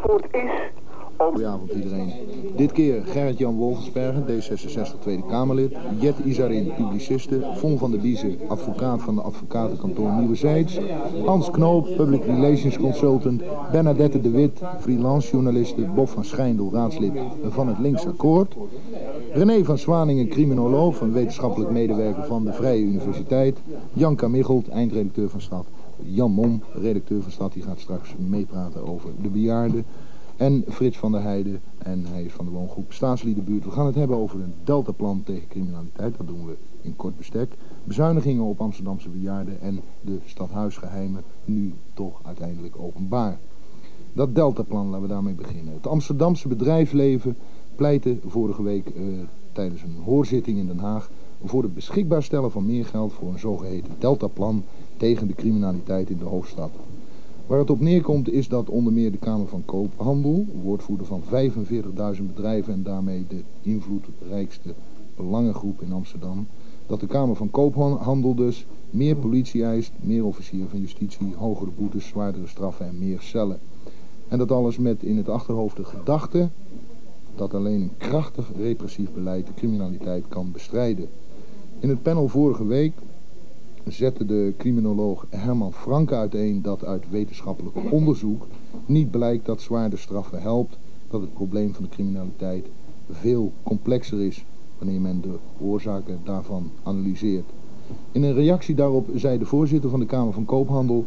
Zandvoort is... Goedenavond iedereen. Dit keer Gerrit-Jan Wolfensbergen, D66 Tweede Kamerlid, Jet Izarin, publiciste, Von van der Biezen, advocaat van de advocatenkantoor Nieuwezijds, Hans Knoop, Public Relations Consultant, Bernadette de Wit, freelance journaliste, Bob van Schijndel, raadslid van het Links Akkoord, René van Zwaningen, criminoloog en wetenschappelijk medewerker van de Vrije Universiteit, Janka Michelt, eindredacteur van Stad, Jan Mom, redacteur van Stad, die gaat straks meepraten over de bejaarden. En Frits van der Heijden, en hij is van de woongroep Staatsliedenbuurt. We gaan het hebben over een deltaplan tegen criminaliteit, dat doen we in kort bestek. Bezuinigingen op Amsterdamse bejaarden en de stadhuisgeheimen, nu toch uiteindelijk openbaar. Dat deltaplan, laten we daarmee beginnen. Het Amsterdamse bedrijfsleven pleitte vorige week tijdens een hoorzitting in Den Haag voor het beschikbaar stellen van meer geld voor een zogeheten deltaplan tegen de criminaliteit in de hoofdstad. Waar het op neerkomt is dat onder meer de Kamer van Koophandel, woordvoerder van 45.000 bedrijven en daarmee de invloedrijkste belangengroep in Amsterdam, dat de Kamer van Koophandel dus meer politie eist, meer officieren van justitie, hogere boetes, zwaardere straffen en meer cellen. En dat alles met in het achterhoofd de gedachte dat alleen een krachtig repressief beleid de criminaliteit kan bestrijden. In het panel vorige week zette de criminoloog Herman Franke uiteen dat uit wetenschappelijk onderzoek niet blijkt dat zwaarder straffen helpt, dat het probleem van de criminaliteit veel complexer is wanneer men de oorzaken daarvan analyseert. In een reactie daarop zei de voorzitter van de Kamer van Koophandel: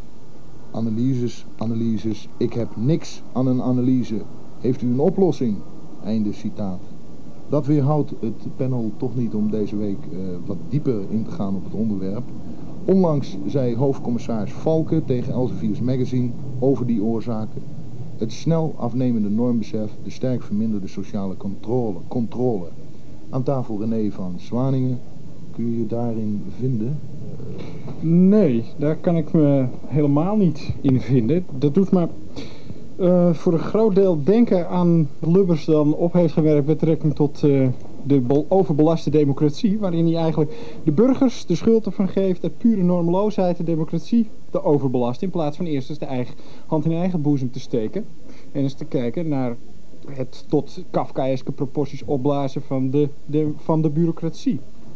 analyses, ik heb niks aan een analyse. Heeft u een oplossing? Einde citaat. Dat weerhoudt het panel toch niet om deze week wat dieper in te gaan op het onderwerp. Onlangs zei hoofdcommissaris Valken tegen Elsevier's Magazine over die oorzaken: het snel afnemende normbesef, de sterk verminderde sociale controle. Aan tafel René van Zwaningen. Kun je je daarin vinden? Nee, daar kan ik me helemaal niet in vinden. Dat doet me voor een groot deel denken aan Lubbers dan op heeft gewerkt met betrekking tot de overbelaste democratie, waarin hij eigenlijk de burgers de schuld ervan geeft uit pure normeloosheid de democratie te overbelasten, in plaats van eerst eens de eigen hand in eigen boezem te steken en eens te kijken naar het tot Kafkaïske proporties opblazen van de bureaucratie.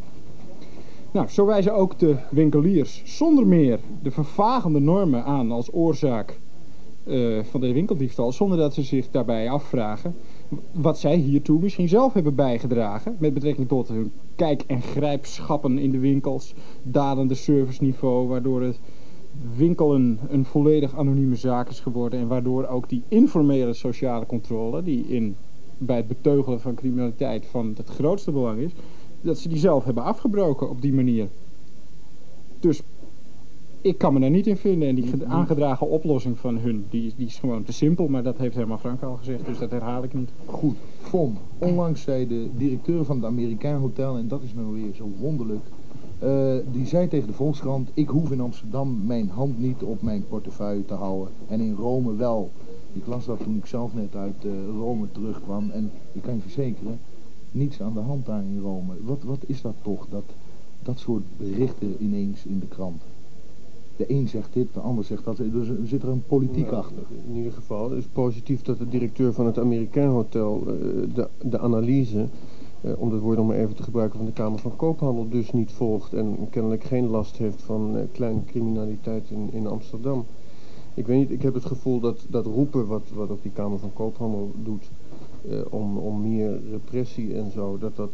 Nou, zo wijzen ook de winkeliers zonder meer de vervagende normen aan als oorzaak van de winkeldiefstal, zonder dat ze zich daarbij afvragen wat zij hiertoe misschien zelf hebben bijgedragen met betrekking tot hun kijk- en grijpschappen in de winkels, dalende serviceniveau, waardoor het winkelen een volledig anonieme zaak is geworden en waardoor ook die informele sociale controle, die bij het beteugelen van criminaliteit van het grootste belang is, dat ze die zelf hebben afgebroken op die manier. Dus ik kan me daar niet in vinden. En die aangedragen oplossing van hun, die is gewoon te simpel. Maar dat heeft Herman Frank al gezegd, dus dat herhaal ik niet. Goed, Von. Onlangs zei de directeur van het Amerikaan Hotel, en dat is nou weer zo wonderlijk, die zei tegen de Volkskrant: ik hoef in Amsterdam mijn hand niet op mijn portefeuille te houden. En in Rome wel. Ik las dat toen ik zelf net uit Rome terugkwam. En ik kan je verzekeren, niets aan de hand daar in Rome. Wat is dat toch, dat soort berichten ineens in de krant? De een zegt dit, de ander zegt dat. Dus zit er een politiek achter. In ieder geval is het positief dat de directeur van het Amerikaan Hotel de analyse, om dat woord nog maar even te gebruiken, van de Kamer van Koophandel dus niet volgt en kennelijk geen last heeft van kleine criminaliteit in Amsterdam. Ik weet niet, ik heb het gevoel dat roepen wat ook die Kamer van Koophandel doet om meer repressie en zo, dat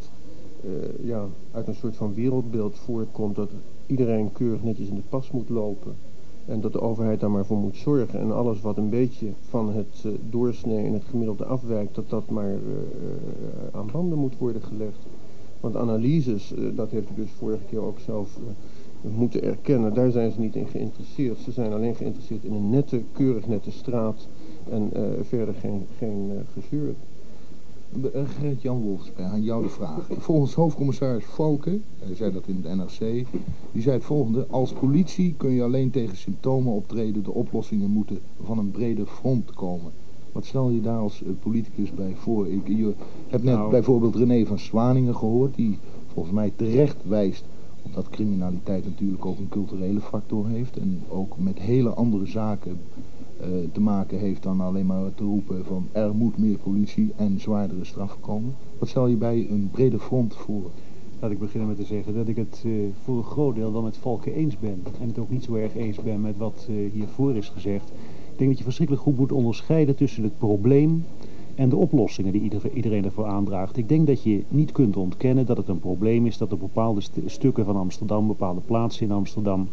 uit een soort van wereldbeeld voortkomt dat iedereen keurig netjes in de pas moet lopen en dat de overheid daar maar voor moet zorgen en alles wat een beetje van het doorsnee en het gemiddelde afwijkt, dat maar aan banden moet worden gelegd. Want analyses, dat heeft u dus vorige keer ook zelf moeten erkennen, daar zijn ze niet in geïnteresseerd. Ze zijn alleen geïnteresseerd in een keurig nette straat en verder geen gezeur. Gerrit-Jan Wolfsberg, aan jou de vraag. Volgens hoofdcommissaris Valken, hij zei dat in het NRC, die zei het volgende: als politie kun je alleen tegen symptomen optreden, de oplossingen moeten van een breder front komen. Wat stel je daar als politicus bij voor? Je hebt net bijvoorbeeld René van Zwaningen gehoord, die volgens mij terecht wijst op dat criminaliteit natuurlijk ook een culturele factor heeft en ook met hele andere zaken te maken heeft dan alleen maar te roepen van er moet meer politie en zwaardere straffen komen. Wat stel je bij een breder front voor? Laat ik beginnen met te zeggen dat ik het voor een groot deel wel met Valken eens ben. En het ook niet zo erg eens ben met wat hiervoor is gezegd. Ik denk dat je verschrikkelijk goed moet onderscheiden tussen het probleem en de oplossingen die iedereen ervoor aandraagt. Ik denk dat je niet kunt ontkennen dat het een probleem is dat op bepaalde stukken van Amsterdam, bepaalde plaatsen in Amsterdam,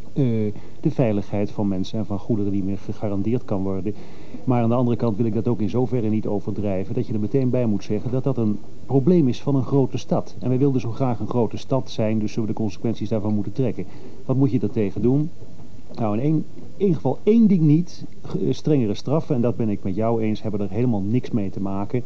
de veiligheid van mensen en van goederen niet meer gegarandeerd kan worden. Maar aan de andere kant wil ik dat ook in zoverre niet overdrijven dat je er meteen bij moet zeggen dat dat een probleem is van een grote stad. En wij wilden zo graag een grote stad zijn, dus zullen we de consequenties daarvan moeten trekken. Wat moet je daartegen doen? Nou, in één geval één ding niet, strengere straffen, en dat ben ik met jou eens, hebben er helemaal niks mee te maken.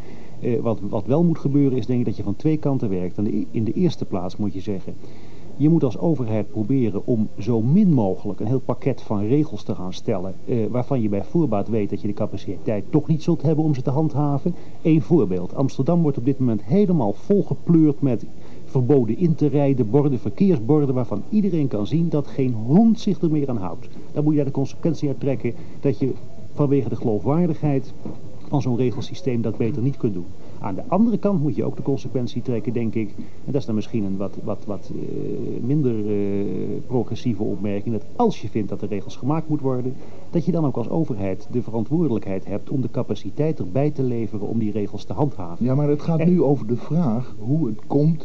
Wat wel moet gebeuren is denk ik dat je van twee kanten werkt. En in de eerste plaats moet je zeggen, je moet als overheid proberen om zo min mogelijk een heel pakket van regels te gaan stellen, waarvan je bij voorbaat weet dat je de capaciteit toch niet zult hebben om ze te handhaven. Eén voorbeeld. Amsterdam wordt op dit moment helemaal volgepleurd met verboden in te rijden, borden, verkeersborden, waarvan iedereen kan zien dat geen hond zich er meer aan houdt. Dan moet je daar de consequentie uit trekken dat je vanwege de geloofwaardigheid van zo'n regelsysteem dat beter niet kunt doen. Aan de andere kant moet je ook de consequentie trekken, denk ik, en dat is dan misschien een wat minder progressieve opmerking, dat als je vindt dat er regels gemaakt moeten worden, dat je dan ook als overheid de verantwoordelijkheid hebt om de capaciteit erbij te leveren om die regels te handhaven. Ja, maar het gaat nu over de vraag hoe het komt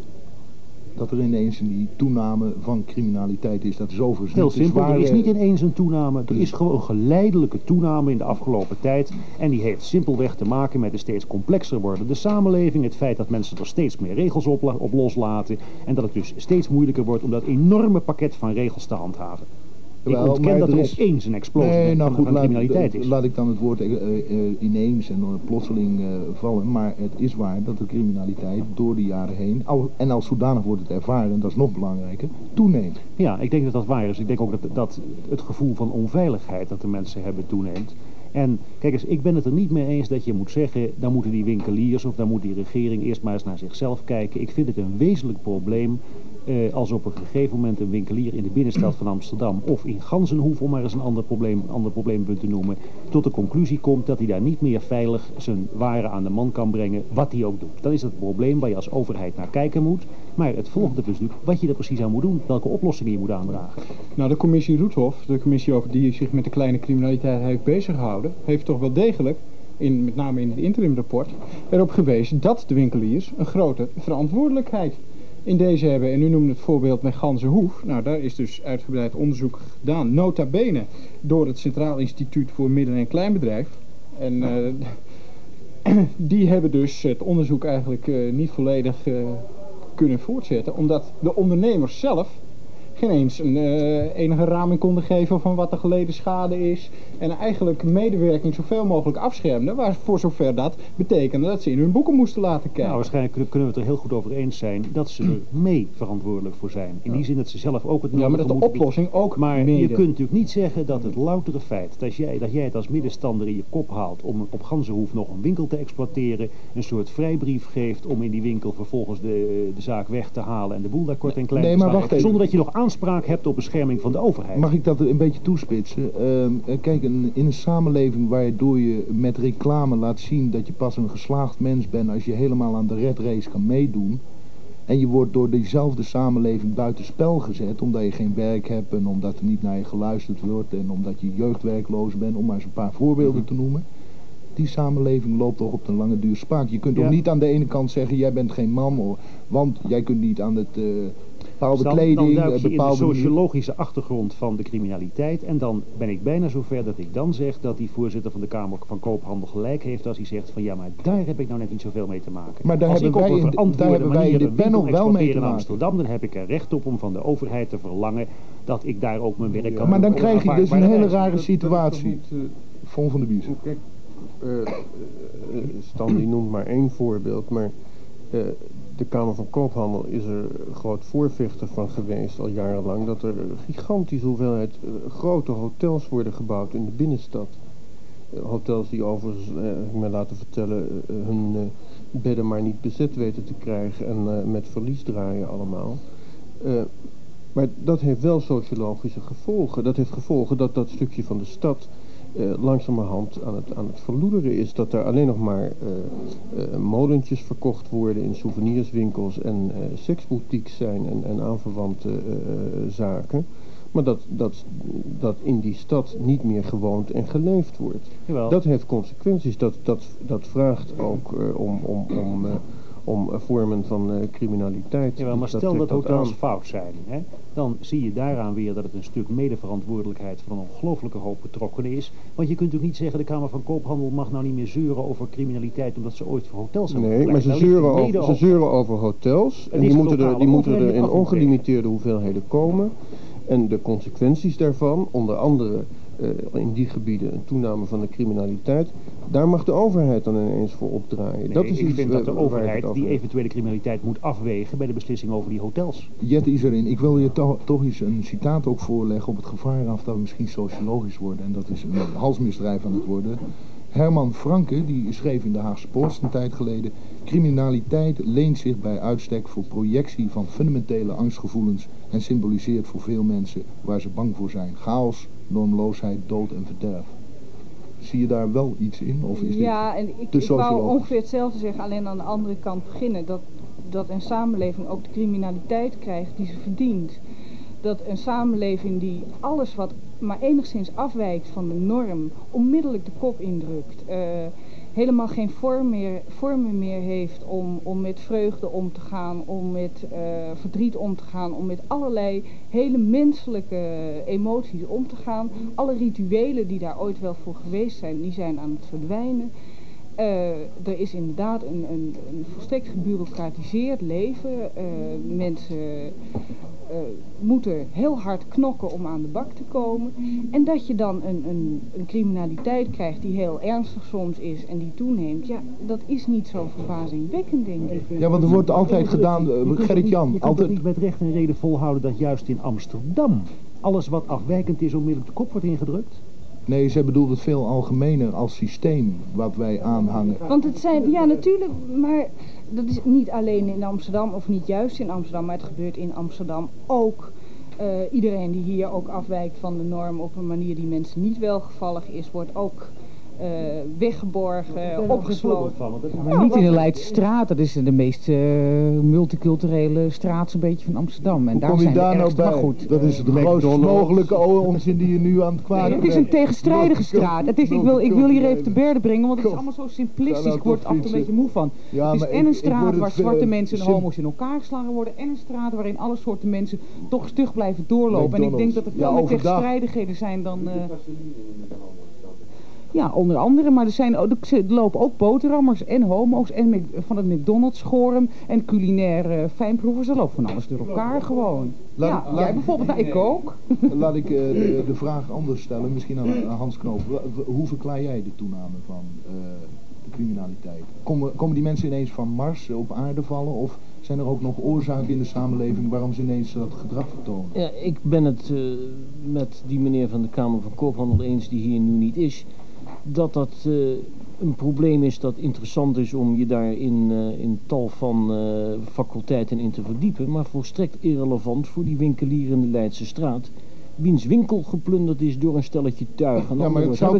dat er ineens die toename van criminaliteit is. Dat is overigens heel simpel, er is niet in ineens een toename. Er is gewoon een geleidelijke toename in de afgelopen tijd. En die heeft simpelweg te maken met de steeds complexer wordende samenleving. Het feit dat mensen er steeds meer regels op loslaten. En dat het dus steeds moeilijker wordt om dat enorme pakket van regels te handhaven. Ik ontken dat er opeens een explosie van criminaliteit is. Laat ik dan het woord ineens en plotseling vallen. Maar het is waar dat de criminaliteit door de jaren heen, en als zodanig wordt het ervaren, en dat is nog belangrijker, toeneemt. Ja, ik denk dat dat waar is. Ik denk ook dat het gevoel van onveiligheid dat de mensen hebben toeneemt. En kijk eens, ik ben het er niet mee eens dat je moet zeggen, dan moeten die winkeliers of dan moet die regering eerst maar eens naar zichzelf kijken. Ik vind het een wezenlijk probleem als op een gegeven moment een winkelier in de binnenstad van Amsterdam of in Ganzenhoef, om maar eens een ander probleempunt te noemen, tot de conclusie komt dat hij daar niet meer veilig zijn waren aan de man kan brengen, wat hij ook doet. Dan is dat een probleem waar je als overheid naar kijken moet. Maar het volgende is natuurlijk wat je er precies aan moet doen, welke oplossingen je moet aandragen. Nou, de commissie Roethoff, de commissie die zich met de kleine criminaliteit heeft beziggehouden, heeft toch wel degelijk, met name in het interimrapport, erop gewezen dat de winkeliers een grote verantwoordelijkheid in deze hebben. En u noemde het voorbeeld met Ganzenhoef. Nou, daar is dus uitgebreid onderzoek gedaan, nota bene, door het Centraal Instituut voor Midden- en Kleinbedrijf. En die hebben dus het onderzoek eigenlijk niet volledig kunnen voortzetten, omdat de ondernemers zelf geen eens een enige raming konden geven van wat de geleden schade is. En eigenlijk medewerking zoveel mogelijk afschermden, voor zover dat betekende dat ze in hun boeken moesten laten kijken. Nou, waarschijnlijk kunnen we het er heel goed over eens zijn dat ze er mee verantwoordelijk voor zijn. In die zin dat ze zelf ook het nodige maar dat de oplossing ook maar mede. je kunt natuurlijk niet zeggen dat het loutere feit dat jij het als middenstander in je kop haalt om op Ganzenhoef nog een winkel te exploiteren, een soort vrijbrief geeft om in die winkel vervolgens de zaak weg te halen en de boel daar kort en klein te slaan, zonder dat je nog aanspraak hebt op bescherming van de overheid. Mag ik dat een beetje toespitsen? Kijk, in een samenleving waardoor je met reclame laat zien dat je pas een geslaagd mens bent als je helemaal aan de red race kan meedoen, en je wordt door diezelfde samenleving buitenspel gezet omdat je geen werk hebt en omdat er niet naar je geluisterd wordt en omdat je jeugdwerkloos bent, om maar eens een paar voorbeelden te noemen. Die samenleving loopt toch op de lange duur spaak. Je kunt toch niet aan de ene kant zeggen, jij bent geen man, want jij kunt niet aan het bepaalde kleding, dan duik je bepaalde in de sociologische achtergrond van de criminaliteit en dan ben ik bijna zover dat ik dan zeg dat die voorzitter van de Kamer van Koophandel gelijk heeft als hij zegt van ja, maar daar heb ik nou net niet zoveel mee te maken. Maar daar als hebben ik op wij een verantwoorde manier in dit een panel winkel wel mee te exploiteer in maken. Amsterdam, dan heb ik er recht op om van de overheid te verlangen dat ik daar ook mijn werk kan Maar dan doen. krijg je dus een hele rare Dat situatie. is toch niet, Von van de Bies. kijk, Stan die noemt maar één voorbeeld, maar de Kamer van Koophandel is er groot voorvechter van geweest al jarenlang dat er gigantische hoeveelheid grote hotels worden gebouwd in de binnenstad. Hotels die overigens, me laten vertellen, hun bedden maar niet bezet weten te krijgen en met verlies draaien allemaal. Maar dat heeft wel sociologische gevolgen. Dat heeft gevolgen dat dat stukje van de stad langzamerhand aan het verloederen is. Dat er alleen nog maar molentjes verkocht worden in souvenirswinkels en seksboutiques zijn en aanverwante zaken. Maar dat in die stad niet meer gewoond en geleefd wordt. Jawel. Dat heeft consequenties. Dat vraagt ook om vormen van criminaliteit. Jawel, maar Dus stel dat trekt hotels aan. fout zijn, hè, dan zie je daaraan weer dat het een stuk medeverantwoordelijkheid van een ongelooflijke hoop betrokkenen is. Want je kunt natuurlijk niet zeggen, de Kamer van Koophandel mag nou niet meer zeuren over criminaliteit omdat ze ooit voor hotels hebben Nee, maar gepleit. ze Daar ligt het mede zeuren over hotels. En is die een moeten lokale er overheid in die ongelimiteerde hoeveelheden komen. En de consequenties daarvan, onder andere in die gebieden een toename van de criminaliteit, daar mag de overheid dan ineens voor opdraaien. Nee, dat is ik iets vind dat de waar ik het overheid over die heb. eventuele criminaliteit moet afwegen bij de beslissing over die hotels. Jet Izarin, ik wil je toch eens een citaat ook voorleggen op het gevaar af dat we misschien sociologisch worden. En dat is een halsmisdrijf aan het worden. Herman Franke, die schreef in de Haagse Post een tijd geleden: criminaliteit leent zich bij uitstek voor projectie van fundamentele angstgevoelens en symboliseert voor veel mensen waar ze bang voor zijn. Chaos, normloosheid, dood en verderf. Zie je daar wel iets in? Of is Ja, en te ik wou sociologisch? ongeveer hetzelfde zeggen, alleen aan de andere kant beginnen. Dat een samenleving ook de criminaliteit krijgt die ze verdient. Dat een samenleving die alles wat maar enigszins afwijkt van de norm onmiddellijk de kop indrukt. Helemaal geen vormen meer heeft om met vreugde om te gaan, om met verdriet om te gaan, om met allerlei hele menselijke emoties om te gaan. Alle rituelen die daar ooit wel voor geweest zijn, die zijn aan het verdwijnen. Er is inderdaad een volstrekt gebureaucratiseerd leven. Mensen moeten heel hard knokken om aan de bak te komen. En dat je dan een criminaliteit krijgt die heel ernstig soms is en die toeneemt. Ja, dat is niet zo verbazingwekkend, denk ik. Ja, want er wordt altijd gedaan, Gerrit-Jan, Je kunt altijd... niet met recht en reden volhouden dat juist in Amsterdam alles wat afwijkend is onmiddellijk de kop wordt ingedrukt. Nee, zij bedoelt het veel algemener als systeem wat wij aanhangen. Want het zijn, ja natuurlijk, maar dat is niet alleen in Amsterdam of niet juist in Amsterdam, maar het gebeurt in Amsterdam ook. Iedereen die hier ook afwijkt van de norm op een manier die mensen niet welgevallig is, wordt ook weggeborgen, opgesloten. Maar niet in de Leidse straat, dat is de meest multiculturele straat zo'n beetje van Amsterdam. En Hoe daar kom je zijn de daar nou ergste, maar bij? goed. Dat is de grootst mogelijke onzin die je nu aan het kwaad Het is een tegenstrijdige straat. Het is, ik wil hier even te berde brengen, want het is allemaal zo simplistisch. Ik word er af en toe een beetje moe van. Ja, Het is maar en een ik straat word waar het, zwarte mensen en sim- homo's in elkaar geslagen worden. En een straat waarin alle soorten mensen toch stug blijven doorlopen. En ik denk dat er veel meer overdag. tegenstrijdigheden zijn dan... Ja, onder andere, maar er lopen ook boterhammers en homo's en van het McDonald's schoren en culinaire fijnproevers. Er loopt van alles door elkaar gewoon. Jij bijvoorbeeld, nou, ik ook. Laat ik de vraag anders stellen, misschien aan Hans Knoop. Hoe verklaar jij de toename van de criminaliteit? Komen die mensen ineens van Mars op aarde vallen? Of zijn er ook nog oorzaken in de samenleving waarom ze ineens dat gedrag vertonen? Ja, ik ben het met die meneer van de Kamer van Koophandel eens die hier nu niet is. Dat een probleem is dat interessant is om je daar in tal van faculteiten in te verdiepen, maar volstrekt irrelevant voor die winkelier in de Leidse straat, wiens winkel geplunderd is door een stelletje tuigen. Ja, maar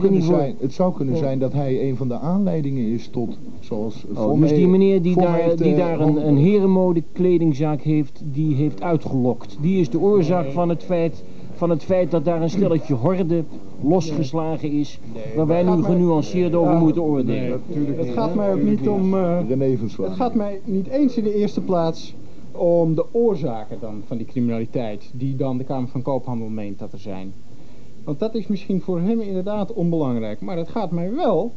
het zou kunnen zijn dat hij een van de aanleidingen is tot, zoals... Dus die meneer die daar een herenmode kledingzaak heeft, die heeft uitgelokt. Die is de oorzaak van het feit dat daar een stelletje horde losgeslagen is, waar wij nu genuanceerd over moeten oordelen. Het gaat mij ook niet om... René van Zwaan. Het gaat mij niet eens in de eerste plaats om de oorzaken dan van die criminaliteit, die dan de Kamer van Koophandel meent dat er zijn. Want dat is misschien voor hem inderdaad onbelangrijk. Maar het gaat mij wel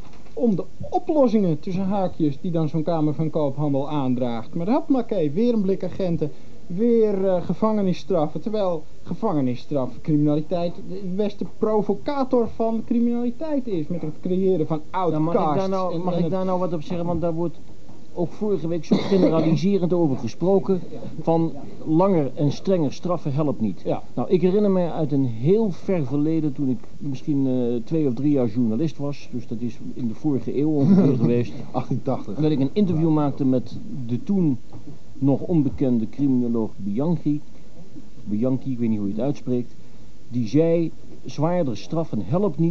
om de oplossingen tussen haakjes die dan zo'n Kamer van Koophandel aandraagt. Maar hopmakee, weer een blik agenten, weer gevangenisstraffen. Terwijl gevangenisstraf criminaliteit de beste provocator van criminaliteit is. Met het creëren van outcasts. Mag ik daar nou wat op zeggen? Want daar wordt ook vorige week zo generaliserend over gesproken. Van langer en strenger straffen helpt niet. Ja. Nou, ik herinner me uit een heel ver verleden, toen ik misschien 2 of 3 jaar journalist was. Dus dat is in de vorige eeuw ongeveer geweest. 1880. Dat ik een interview maakte met de toen nog onbekende criminoloog Bianchi, ik weet niet hoe je het uitspreekt, die zei, zwaardere straffen helpt niet,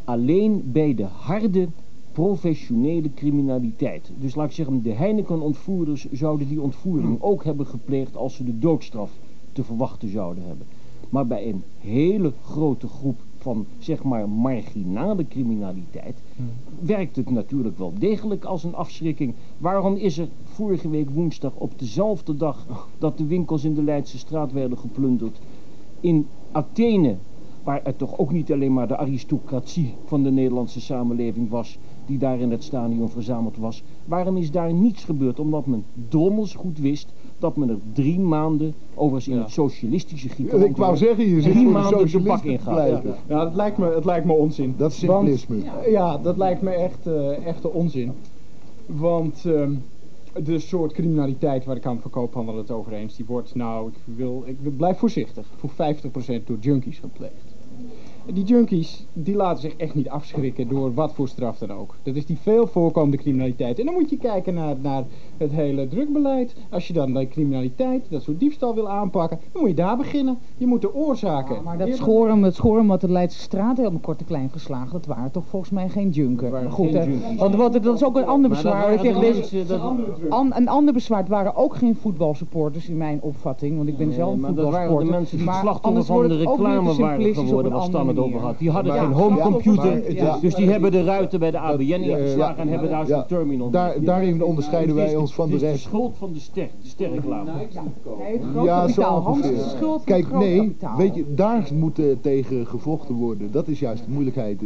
alleen bij de harde professionele criminaliteit. Dus laat ik zeggen, de Heineken-ontvoerders zouden die ontvoering ook hebben gepleegd als ze de doodstraf te verwachten zouden hebben. Maar bij een hele grote groep van, zeg maar, marginale criminaliteit werkt het natuurlijk wel degelijk als een afschrikking. Waarom is er vorige week woensdag op dezelfde dag dat de winkels in de Leidse straat werden geplunderd in Athene, waar het toch ook niet alleen maar de aristocratie van de Nederlandse samenleving was die daar in het stadion verzameld was. Waarom is daar niets gebeurd? Omdat men drommels goed wist dat men er 3 maanden, overigens in het socialistische Griekenland, Ik wou zeggen, je zit 3 voor de maanden de bak socialisten in te gaat. pleiten. Ja, het lijkt me onzin. Dat is simplisme. Ja, dat lijkt me echte onzin. Want de soort criminaliteit waar de Kamer van Koophandel het over eens, die wordt, nou, ik blijf voorzichtig, voor 50% door junkies gepleegd. Die junkies, die laten zich echt niet afschrikken door wat voor straf dan ook. Dat is die veel voorkomende criminaliteit. En dan moet je kijken naar het hele drukbeleid. Als je dan de criminaliteit, dat soort diefstal wil aanpakken, dan moet je daar beginnen. Je moet de oorzaken... Maar dat schoren wat de Leidse straat helemaal kort en klein geslagen, dat waren toch volgens mij geen junker. Goed, want dat is ook een ander bezwaar tegen deze... Een ander bezwaar, het waren ook geen voetbalsupporters in mijn opvatting, want ik ben zelf een voetbalsupporter. Dat waren de mensen die het slachtoffer van de reclame waren geworden, waar Stan het over had. Die hadden geen homecomputer, dus die hebben de ruiten bij de ABN ingeslagen en hebben daar zo'n terminal. Daarin onderscheiden wij ons van de rest. Het is rest. de schuld van de sterreclame. Ja, zo ongeveer. Schuld van Kijk, groot nee, kapitaal. weet je, daar moet tegen gevochten worden. Dat is juist de moeilijkheid.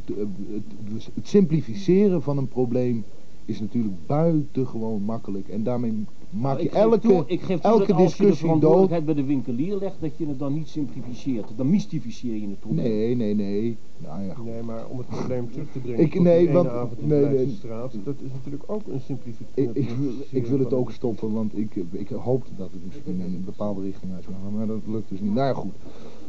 Het simplificeren van een probleem is natuurlijk buitengewoon makkelijk. En daarmee maak je Ik geef toe dat elke als je de discussie dood. verantwoordelijkheid bij de winkelier legt, dat je het dan niet simplificeert. Dan mystificeer je het probleem. Nee. Nou ja, goed. Nee, maar om het probleem terug te brengen Ik- tot nee, die ene want- avond in nee, de Leidse nee. straat, dat is natuurlijk ook een simplificatie. Ik wil het ook stoppen, want ik hoopte dat het misschien in een bepaalde richting uit zou gaan, maar dat lukt dus niet. Nou ja, goed.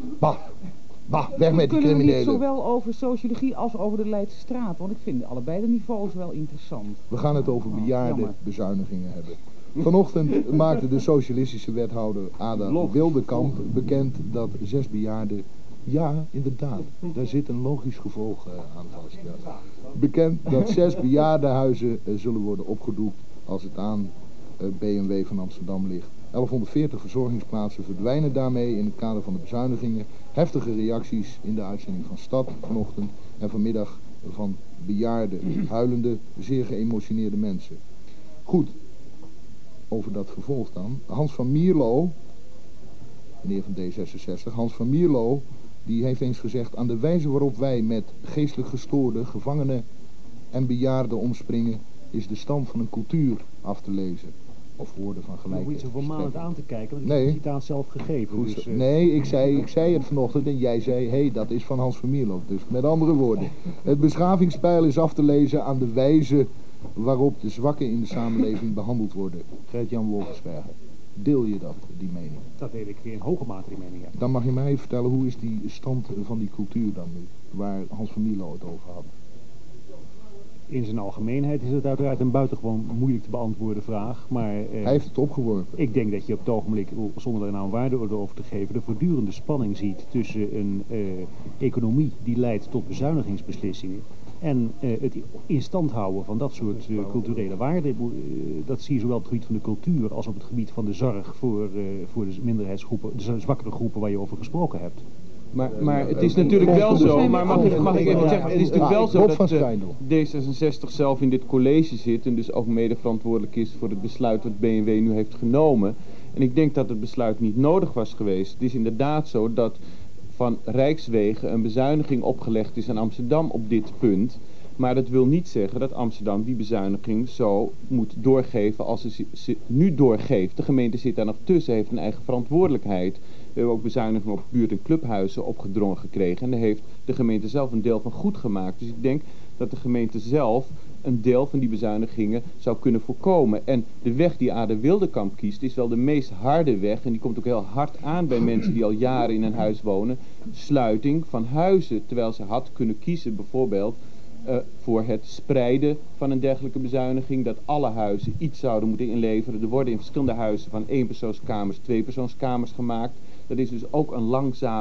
Bah, weg met die Kunnen we niet criminelen. zowel over sociologie als over de Leidse straat? Want ik vind allebei de niveaus wel interessant. We gaan het over bejaardenbezuinigingen hebben. Vanochtend maakte de socialistische wethouder Ada Wildekamp bekend dat 6 bejaarden... Ja, inderdaad, daar zit een logisch gevolg aan vast. Ja. Bekend dat 6 bejaardenhuizen zullen worden opgedoekt als het aan BMW van Amsterdam ligt. 1140 verzorgingsplaatsen verdwijnen daarmee in het kader van de bezuinigingen. Heftige reacties in de uitzending van Stad vanochtend en vanmiddag van bejaarde, huilende, zeer geëmotioneerde mensen. Goed, over dat vervolg dan. Hans van Mierlo, meneer van D66, Hans van Mierlo, die heeft eens gezegd: aan de wijze waarop wij met geestelijk gestoorde gevangenen en bejaarden omspringen, is de stand van een cultuur af te lezen. Of woorden van Je gelijke hoeft niet zo vermanend aan te kijken, want Nee. je hebt het citaat zelf gegeven. Goed, Dus, nee, ik zei het vanochtend en jij zei, hé, dat is van Hans van Mierlo. Dus met andere woorden, het beschavingspeil is af te lezen aan de wijze waarop de zwakken in de samenleving behandeld worden. Gert-Jan Wolfensberger, deel je die mening? dat deel ik in hoge mate die mening. Ja. Dan mag je mij even vertellen, hoe is die stand van die cultuur dan nu, waar Hans van Mierlo het over had? In zijn algemeenheid is het uiteraard een buitengewoon moeilijk te beantwoorden vraag. Maar Hij heeft het opgeworpen. ik denk dat je op het ogenblik, zonder er nou een waardeoordeel over te geven, de voortdurende spanning ziet tussen een economie die leidt tot bezuinigingsbeslissingen en het in stand houden van dat soort culturele waarden. Dat zie je zowel op het gebied van de cultuur als op het gebied van de zorg voor de minderheidsgroepen, de zwakkere groepen waar je over gesproken hebt. Maar het is natuurlijk wel zo, maar mag ik even zeggen, het is natuurlijk wel zo Bob van dat Schijndel. D66 zelf in dit college zit en dus ook mede verantwoordelijk is voor het besluit wat BMW nu heeft genomen. En ik denk dat het besluit niet nodig was geweest. Het is inderdaad zo dat van Rijkswegen een bezuiniging opgelegd is aan Amsterdam op dit punt. Maar dat wil niet zeggen dat Amsterdam die bezuiniging zo moet doorgeven als ze nu doorgeeft. De gemeente zit daar nog tussen, heeft een eigen verantwoordelijkheid. We hebben ook bezuinigingen op buurt- en clubhuizen opgedrongen gekregen. En daar heeft de gemeente zelf een deel van goed gemaakt. Dus ik denk dat de gemeente zelf een deel van die bezuinigingen zou kunnen voorkomen. En de weg die Ada Wildekamp kiest is wel de meest harde weg. En die komt ook heel hard aan bij mensen die al jaren in een huis wonen. Sluiting van huizen. Terwijl ze had kunnen kiezen bijvoorbeeld voor het spreiden van een dergelijke bezuiniging. Dat alle huizen iets zouden moeten inleveren. Er worden in verschillende huizen van 1-persoonskamers 2-persoonskamers gemaakt. Dat is dus ook een langzaam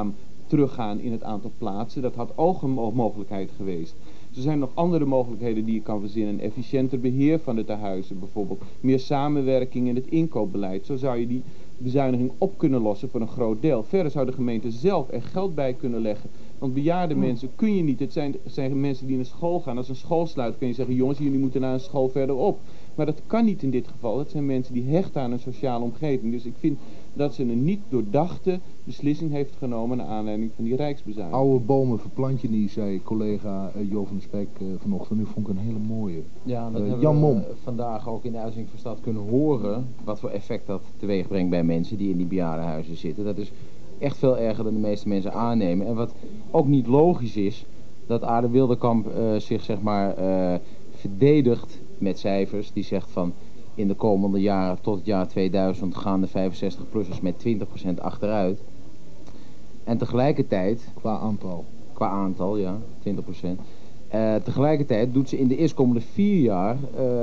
teruggaan in het aantal plaatsen. Dat had ook een mogelijkheid geweest. Er zijn nog andere mogelijkheden die je kan verzinnen. Een efficiënter beheer van de tehuizen bijvoorbeeld. Meer samenwerking in het inkoopbeleid. Zo zou je die bezuiniging op kunnen lossen voor een groot deel. Verder zou de gemeente zelf er geld bij kunnen leggen. Want bejaarde mensen kun je niet. Het zijn mensen die naar school gaan. Als een school sluit kun je zeggen, jongens, jullie moeten naar een school verderop. Maar dat kan niet in dit geval. Dat zijn mensen die hechten aan een sociale omgeving. Dus ik vind dat ze een niet doordachte beslissing heeft genomen naar aanleiding van die rijksbezuiniging. Oude bomen verplant je niet, zei collega Jo van der Spek vanochtend. Nu vond ik een hele mooie. Ja, dat Jan hebben Mom. we vandaag ook in de uitzending van Stad kunnen horen. Wat voor effect dat teweeg brengt bij mensen die in die bejaardenhuizen zitten. Dat is echt veel erger dan de meeste mensen aannemen. En wat ook niet logisch is, dat Aarde Wildekamp zich zeg maar verdedigt met cijfers. Die zegt van in de komende jaren tot het jaar 2000 gaan de 65-plussers met 20% achteruit. En tegelijkertijd... Qua aantal, ja, 20%. Tegelijkertijd doet ze in de eerstkomende 4 jaar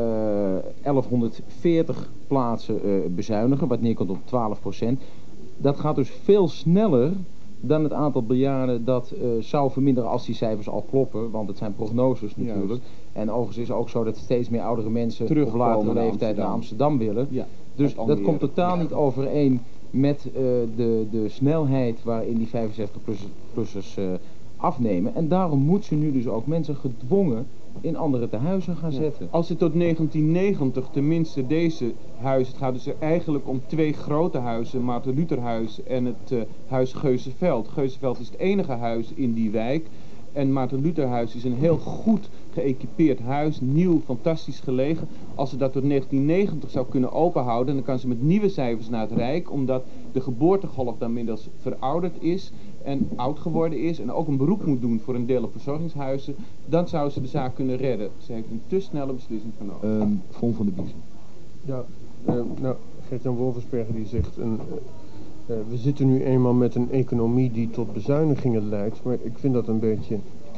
1140 plaatsen bezuinigen, wat neerkomt op 12%. Dat gaat dus veel sneller dan het aantal bejaarden dat zou verminderen als die cijfers al kloppen. Want het zijn prognoses natuurlijk. Juist. En overigens is het ook zo dat steeds meer oudere mensen op latere leeftijd naar Amsterdam willen. Ja, dus dat komt totaal niet overeen met de snelheid waarin die 65-plussers afnemen. En daarom moet ze nu dus ook mensen gedwongen in andere tehuizen gaan zetten. Als het tot 1990 tenminste deze huizen, het gaat dus eigenlijk om 2 grote huizen, Maarten Lutherhuis en het huis Geuzenveld. Geuzenveld is het enige huis in die wijk. En Maarten Lutherhuis is een heel goed geëquipeerd huis, nieuw, fantastisch gelegen. Als ze dat tot 1990 zou kunnen openhouden, dan kan ze met nieuwe cijfers naar het Rijk, omdat de geboortegolf dan inmiddels verouderd is en oud geworden is en ook een beroep moet doen voor een deel op verzorgingshuizen, dan zou ze de zaak kunnen redden. Ze heeft een te snelle beslissing genomen. Von van de Biezen. Ja, nou, Gert-Jan Wolfensberger die zegt, we zitten nu eenmaal met een economie die tot bezuinigingen leidt, maar ik vind dat een beetje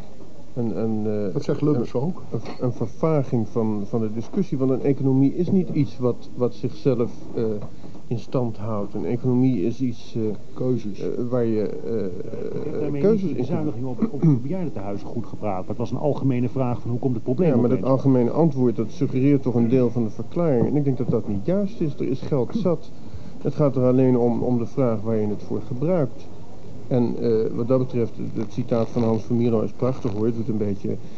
dat zegt Lubbers ook. Een vervaging van de discussie, want een economie is niet iets wat zichzelf in stand houdt. Een economie is iets keuzes waar je keuzes in. Bezuiniging op bejaardentehuizen goed gepraat. Maar het was een algemene vraag van hoe komt het probleem. Ja, maar dat algemene antwoord dat suggereert toch een deel van de verklaring. En ik denk dat dat niet juist is. Er is geld zat. Het gaat er alleen om de vraag waar je het voor gebruikt. En wat dat betreft, het citaat van Hans van Mierlo is prachtig hoor. Het doet een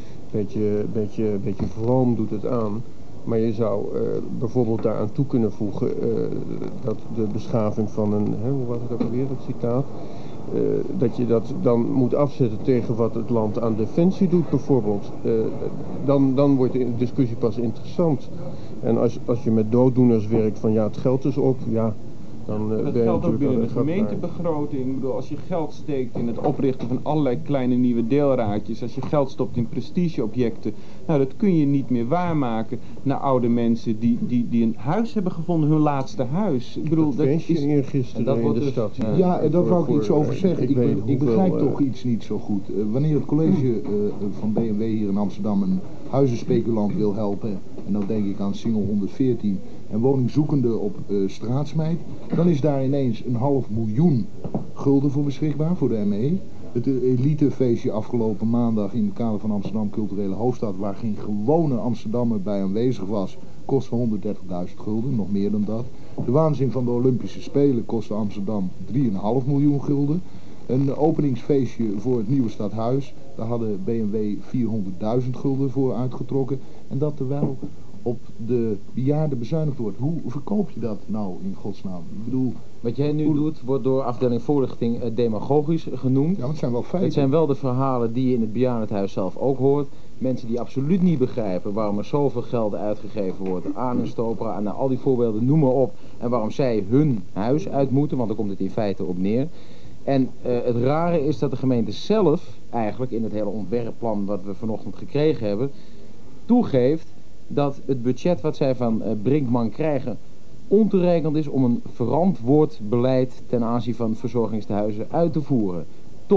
beetje vroom doet het aan. Maar je zou bijvoorbeeld daaraan toe kunnen voegen dat de beschaving van hoe was het ook alweer, dat citaat? Dat je dat dan moet afzetten tegen wat het land aan defensie doet bijvoorbeeld. Dan wordt de discussie pas interessant. En als je met dooddoeners werkt van ja, het geld is op, ja... Dat geldt ook binnen de gemeentebegroting. Ik bedoel, als je geld steekt in het oprichten van allerlei kleine nieuwe deelraadjes, als je geld stopt in prestigeobjecten, nou dat kun je niet meer waarmaken naar oude mensen die een huis hebben gevonden, hun laatste huis. Ik bedoel, dat is eergisteren in de stad. Ja, daar wou ik iets over zeggen. Ik begrijp toch iets niet zo goed. Wanneer het college van B&W hier in Amsterdam een huizenspeculant wil helpen, en dan denk ik aan Singel 114 en woningzoekenden op Straatsmeid, dan is daar ineens 500.000 gulden voor beschikbaar voor de ME. Het elitefeestje afgelopen maandag in het kader van Amsterdam Culturele Hoofdstad, waar geen gewone Amsterdammer bij aanwezig was, kostte 130.000 gulden, nog meer dan dat. De waanzin van de Olympische Spelen kostte Amsterdam 3,5 miljoen gulden. Een openingsfeestje voor het nieuwe stadhuis, daar hadden B&W 400.000 gulden voor uitgetrokken. En dat terwijl op de bejaarden bezuinigd wordt. Hoe verkoop je dat nou in godsnaam? Ik bedoel... Wat jij nu doet, wordt door afdeling voorlichting demagogisch genoemd. Ja, want het zijn wel feiten. Het zijn wel de verhalen die je in het bejaardenhuis zelf ook hoort. Mensen die absoluut niet begrijpen waarom er zoveel geld uitgegeven wordt aan een stopera, aan al die voorbeelden, noem maar op. En waarom zij hun huis uit moeten, want daar komt het in feite op neer. En het rare is dat de gemeente zelf, eigenlijk in het hele ontwerpplan wat we vanochtend gekregen hebben, toegeeft dat het budget wat zij van Brinkman krijgen ontoereikend is om een verantwoord beleid ten aanzien van verzorgingstehuizen uit te voeren. Toch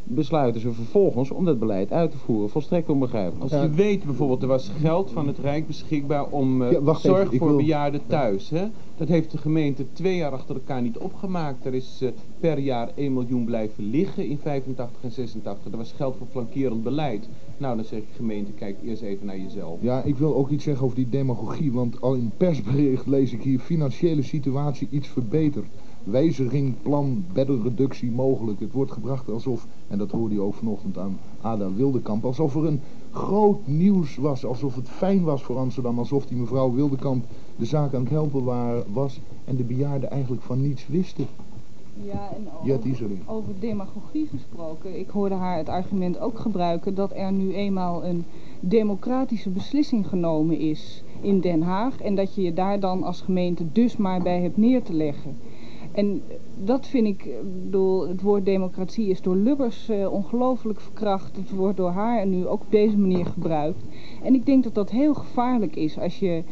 besluiten ze vervolgens om dat beleid uit te voeren. Volstrekt onbegrijpelijk. Als je weet bijvoorbeeld, er was geld van het Rijk beschikbaar om zorg voor bejaarden thuis. Hè? Dat heeft de gemeente 2 jaar achter elkaar niet opgemaakt. Er is per jaar 1 miljoen blijven liggen in 85 en 86. Er was geld voor flankerend beleid. Nou, dan zeg ik gemeente, kijk eerst even naar jezelf. Ja, ik wil ook iets zeggen over die demagogie, want al in het persbericht lees ik hier financiële situatie iets verbeterd. Wijziging, plan, beddenreductie mogelijk. Het wordt gebracht alsof, en dat hoorde je ook vanochtend aan Ada Wildekamp, alsof er een groot nieuws was, alsof het fijn was voor Amsterdam, alsof die mevrouw Wildekamp de zaak aan het helpen was en de bejaarden eigenlijk van niets wisten. Ja, en over demagogie gesproken. Ik hoorde haar het argument ook gebruiken dat er nu eenmaal een democratische beslissing genomen is in Den Haag en dat je je daar dan als gemeente dus maar bij hebt neer te leggen. En dat vind ik, het woord democratie is door Lubbers ongelooflijk verkracht. Het wordt door haar nu ook op deze manier gebruikt. En ik denk dat dat heel gevaarlijk is als je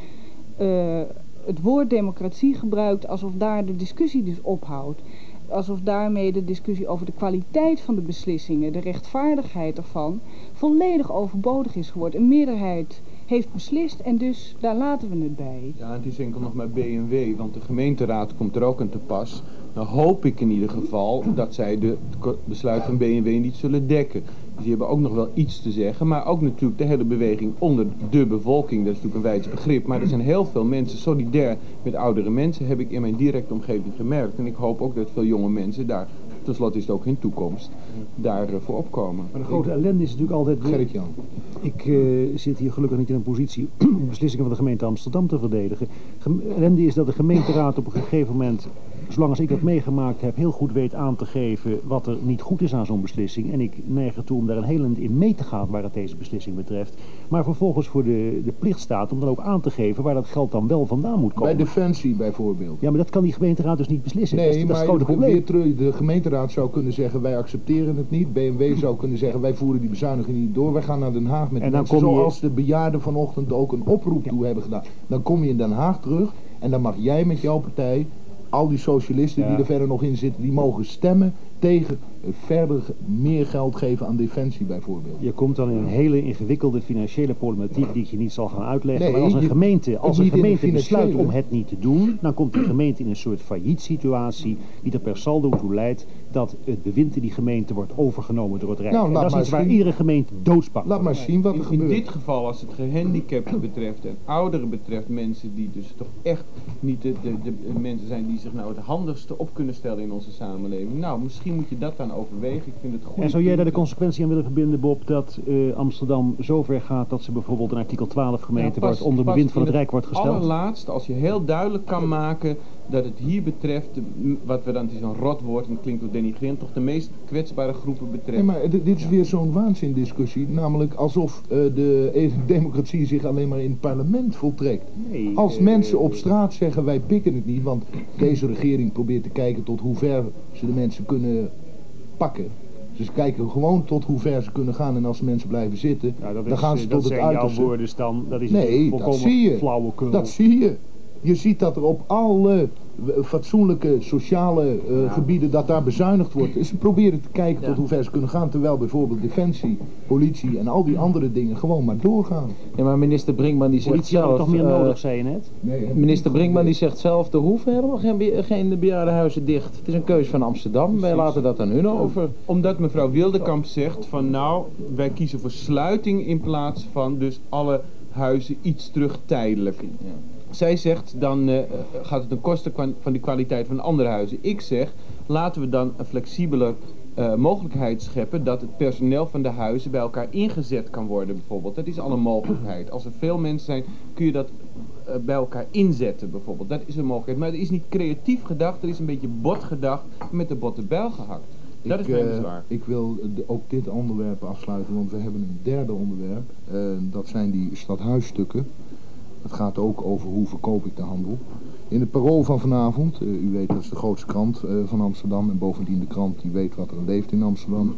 het woord democratie gebruikt alsof daar de discussie dus ophoudt. Alsof daarmee de discussie over de kwaliteit van de beslissingen, de rechtvaardigheid ervan, volledig overbodig is geworden. Een meerderheid heeft beslist en dus daar laten we het bij. Ja, het is enkel nog maar B&W, want de gemeenteraad komt er ook aan te pas. Nou hoop ik in ieder geval dat zij het besluit van B&W niet zullen dekken. Dus die hebben ook nog wel iets te zeggen, maar ook natuurlijk de hele beweging onder de bevolking. Dat is natuurlijk een wijds begrip, maar er zijn heel veel mensen solidair met oudere mensen, heb ik in mijn directe omgeving gemerkt. En ik hoop ook dat veel jonge mensen daar, tenslotte is het ook hun toekomst, daarvoor opkomen. Maar de grote ellende is natuurlijk altijd... Gerrit-Jan. Ik zit hier gelukkig niet in een positie om beslissingen van de gemeente Amsterdam te verdedigen. Ellende is dat de gemeenteraad op een gegeven moment, zolang als ik dat meegemaakt heb, heel goed weet aan te geven wat er niet goed is aan zo'n beslissing. En ik neig ertoe om daar een heel eind in mee te gaan waar het deze beslissing betreft. Maar vervolgens voor de plicht staat om dan ook aan te geven waar dat geld dan wel vandaan moet komen. Bij Defensie bijvoorbeeld. Ja, maar dat kan die gemeenteraad dus niet beslissen. Nee, dat is het grote probleem. De gemeenteraad zou kunnen zeggen wij accepteren het niet. BMW zou kunnen zeggen wij voeren die bezuiniging niet door. Wij gaan naar Den Haag met mensen zoals de bejaarden vanochtend ook een oproep toe hebben gedaan. Dan kom je in Den Haag terug en dan mag jij met jouw partij, al die socialisten die er verder nog in zitten, die mogen stemmen tegen verder meer geld geven aan Defensie bijvoorbeeld. Je komt dan in een hele ingewikkelde financiële problematiek die ik je niet zal gaan uitleggen. Nee, maar als een gemeente besluit om het niet te doen, dan komt de gemeente in een soort failliet situatie die er per saldo toe leidt dat het bewind in die gemeente wordt overgenomen door het Rijk. En dat is iets waar iedere gemeente doodsbang Laat maar zien wat er gebeurt. In dit geval, als het gehandicapten betreft en ouderen betreft, mensen die dus toch echt niet de mensen zijn die zich nou het handigste op kunnen stellen in onze samenleving. Nou, misschien moet je dat dan overwegen. Ik vind het goed. En zou jij daar de consequentie aan willen verbinden, Bob, dat Amsterdam zover gaat dat ze bijvoorbeeld een artikel 12 gemeente wordt onder bewind van het Rijk wordt gesteld? Allerlaatst, als je heel duidelijk kan maken dat het hier betreft, wat we dan, het is een rotwoord en het klinkt ook denigrerend, toch de meest kwetsbare groepen betreft. Nee, maar dit is weer zo'n waanzindiscussie, namelijk alsof de democratie zich alleen maar in het parlement voltrekt. Nee, als mensen op straat zeggen wij pikken het niet, want deze regering probeert te kijken tot hoe ver ze de mensen kunnen pakken. Dus kijken gewoon tot hoe ver ze kunnen gaan en als mensen blijven zitten, dan gaan ze tot het uiterste. Dat zijn jouw woorden dan, dat is nee, dat zie je. Flauwekul. Dat zie je. Je ziet dat er op alle fatsoenlijke sociale gebieden dat daar bezuinigd wordt. Ze proberen te kijken tot hoe ver ze kunnen gaan, terwijl bijvoorbeeld Defensie, politie en al die andere dingen gewoon maar doorgaan. Ja, maar minister Brinkman die zegt zelf... toch meer nodig, zei je net? Nee, minister Brinkman die zegt zelf, er hoeven helemaal geen bejaardenhuizen dicht. Het is een keuze van Amsterdam, wij laten dat aan hun over. Omdat mevrouw Wildekamp zegt van nou, wij kiezen voor sluiting in plaats van dus alle huizen iets terug tijdelijk. Ja. Zij zegt, dan gaat het ten koste van de kwaliteit van andere huizen. Ik zeg, laten we dan een flexibeler mogelijkheid scheppen dat het personeel van de huizen bij elkaar ingezet kan worden bijvoorbeeld. Dat is al een mogelijkheid. Als er veel mensen zijn, kun je dat bij elkaar inzetten bijvoorbeeld. Dat is een mogelijkheid. Maar het is niet creatief gedacht, er is een beetje bot gedacht met de botte bijl gehakt. Dat is mijn bezwaar. Ik wil ook dit onderwerp afsluiten, want we hebben een derde onderwerp. Dat zijn die stadhuisstukken. Het gaat ook over hoe verkoop ik de handel. In het Parool van vanavond, u weet dat is de grootste krant van Amsterdam en bovendien de krant die weet wat er leeft in Amsterdam.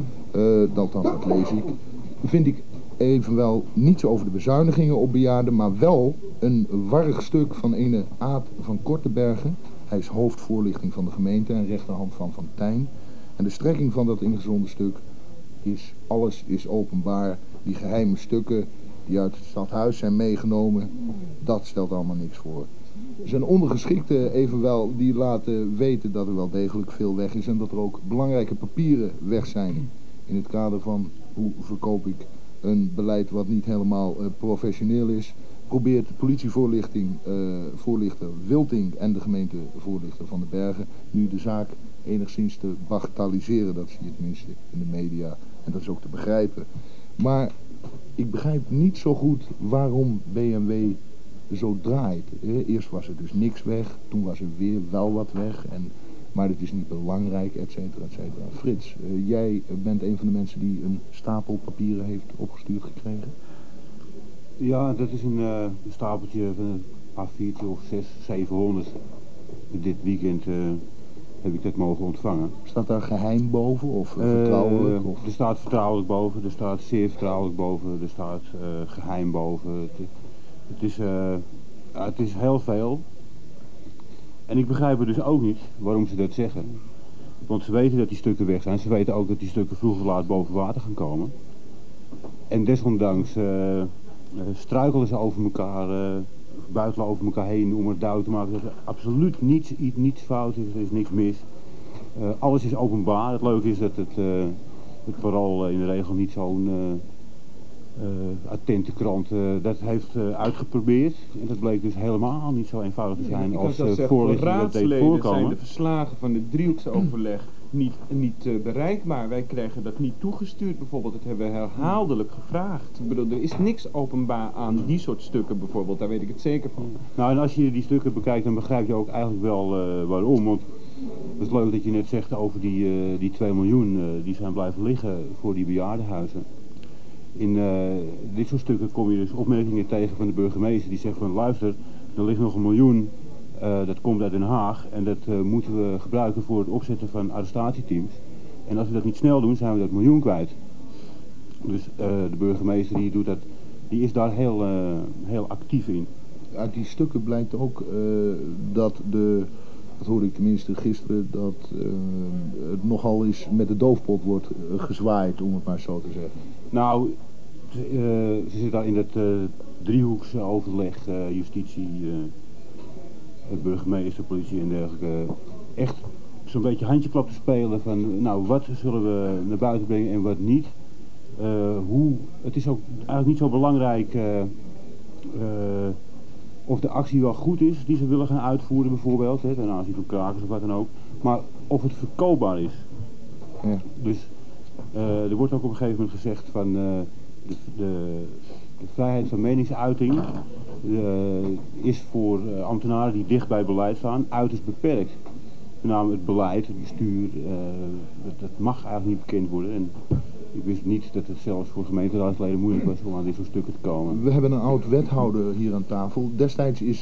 Dat lees ik. Vind ik evenwel niets over de bezuinigingen op bejaarden, maar wel een warrig stuk van ene Aad van Kortenbergen. Hij is hoofdvoorlichting van de gemeente en rechterhand van Tijn. En de strekking van dat ingezonden stuk is, alles is openbaar. Die geheime stukken die uit het stadhuis zijn meegenomen, dat stelt allemaal niks voor. Er zijn ondergeschikten evenwel die laten weten dat er wel degelijk veel weg is en dat er ook belangrijke papieren weg zijn. In het kader van hoe verkoop ik een beleid wat niet helemaal professioneel is, probeert de politievoorlichter Wilting en de gemeentevoorlichter van de Bergen nu de zaak enigszins te bagatelliseren. Dat zie je tenminste in de media en dat is ook te begrijpen. Maar ik begrijp niet zo goed waarom BMW zo draait. Eerst was er dus niks weg, toen was er weer wel wat weg, maar het is niet belangrijk, et cetera, et cetera. Frits, jij bent een van de mensen die een stapel papieren heeft opgestuurd gekregen. Ja, dat is een stapeltje van een A4'tje of 700. Dit weekend heb ik dat mogen ontvangen. Staat daar geheim boven of vertrouwelijk? Er staat vertrouwelijk boven, er staat zeer vertrouwelijk boven, er staat geheim boven. Het is heel veel. En ik begrijp er dus ook niet waarom ze dat zeggen. Want ze weten dat die stukken weg zijn. Ze weten ook dat die stukken vroeg of laat boven water gaan komen. En desondanks struikelen ze over elkaar, buitelen over elkaar heen om het duidelijk te maken dat er absoluut niets fout is, er is niks mis. Alles is openbaar. Het leuke is dat het vooral in de regel niet zo'n attente krant dat heeft uitgeprobeerd. En dat bleek dus helemaal niet zo eenvoudig te zijn als voorlichtingen dat deed voorkomen. Zijn de verslagen van de driehoeksoverleg niet bereikbaar. Wij krijgen dat niet toegestuurd bijvoorbeeld. Dat hebben we herhaaldelijk gevraagd. Ik bedoel, er is niks openbaar aan die soort stukken bijvoorbeeld. Daar weet ik het zeker van. Nou, en als je die stukken bekijkt, dan begrijp je ook eigenlijk wel waarom. Want het is leuk dat je net zegt over die 2 miljoen die zijn blijven liggen voor die bejaardenhuizen. In dit soort stukken kom je dus opmerkingen tegen van de burgemeester die zegt van luister, er ligt nog 1 miljoen, dat komt uit Den Haag en dat moeten we gebruiken voor het opzetten van arrestatieteams. En als we dat niet snel doen, zijn we dat 1 miljoen kwijt. Dus de burgemeester die is daar heel actief in. Uit die stukken blijkt ook dat dat hoorde ik tenminste gisteren, dat het nogal eens met de doofpot wordt gezwaaid, om het maar zo te zeggen. Nou, ze zit daar in dat driehoeksoverleg, justitie, burgemeester, politie en dergelijke, echt zo'n beetje handjeklap te spelen van, nou, wat zullen we naar buiten brengen en wat niet. Het is ook eigenlijk niet zo belangrijk of de actie wel goed is die ze willen gaan uitvoeren bijvoorbeeld, ten aanzien van krakers of wat dan ook, maar of het verkoopbaar is. Ja. Dus er wordt ook op een gegeven moment gezegd van de vrijheid van meningsuiting is voor ambtenaren die dicht bij beleid staan uiterst beperkt. Met name het beleid, het bestuur, dat mag eigenlijk niet bekend worden. En ik wist niet dat het zelfs voor gemeenteraadsleden moeilijk was om aan dit soort stukken te komen. We hebben een oud wethouder hier aan tafel. Destijds is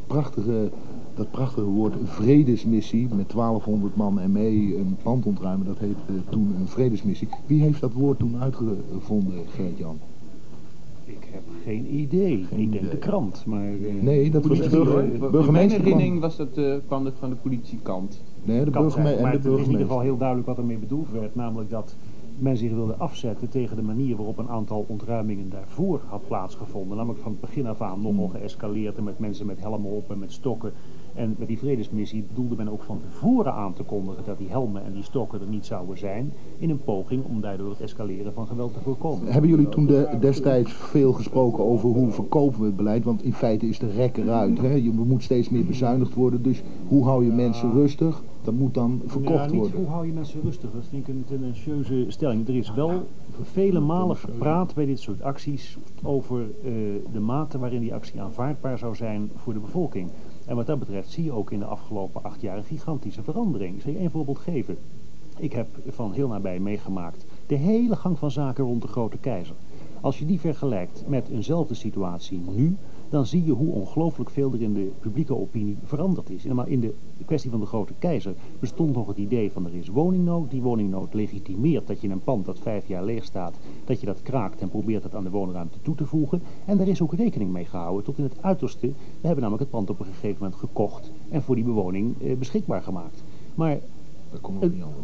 dat prachtige woord vredesmissie met 1200 man en mee een pand ontruimen, dat heette toen een vredesmissie. Wie heeft dat woord toen uitgevonden, Gert-Jan? Ik heb geen idee. Ik denk de krant, maar... nee, dat was de burgemeester. Mijn herinnering was dat kwam het van de politiekant. Nee, de burgemeester. Maar het is in ieder geval heel duidelijk wat ermee bedoeld werd, namelijk dat men zich wilde afzetten tegen de manier waarop een aantal ontruimingen daarvoor had plaatsgevonden. Namelijk van het begin af aan nogal geëscaleerd en met mensen met helmen op en met stokken. En met die vredesmissie bedoelde men ook van tevoren aan te kondigen dat die helmen en die stokken er niet zouden zijn, in een poging om daardoor het escaleren van geweld te voorkomen. Hebben jullie toen destijds veel gesproken over hoe verkopen we het beleid? Want in feite is de rek eruit. Hè? Je moet steeds meer bezuinigd worden, dus hoe hou je mensen rustig? Dat moet dan verkocht worden. Hoe hou je mensen rustig? Dat vind ik een tendentieuze stelling. Er is wel vele malen gepraat bij dit soort acties over de mate waarin die actie aanvaardbaar zou zijn voor de bevolking. En wat dat betreft zie je ook in de afgelopen 8 jaar een gigantische verandering. Ik zal je één voorbeeld geven. Ik heb van heel nabij meegemaakt de hele gang van zaken rond de Grote Keizer. Als je die vergelijkt met eenzelfde situatie nu, dan zie je hoe ongelooflijk veel er in de publieke opinie veranderd is. Maar in de kwestie van de Grote Keizer bestond nog het idee van er is woningnood. Die woningnood legitimeert dat je een pand dat 5 jaar leeg staat, dat je dat kraakt en probeert het aan de woonruimte toe te voegen. En daar is ook rekening mee gehouden tot in het uiterste. We hebben namelijk het pand op een gegeven moment gekocht en voor die bewoning beschikbaar gemaakt. Maar dat komt ook niet anders.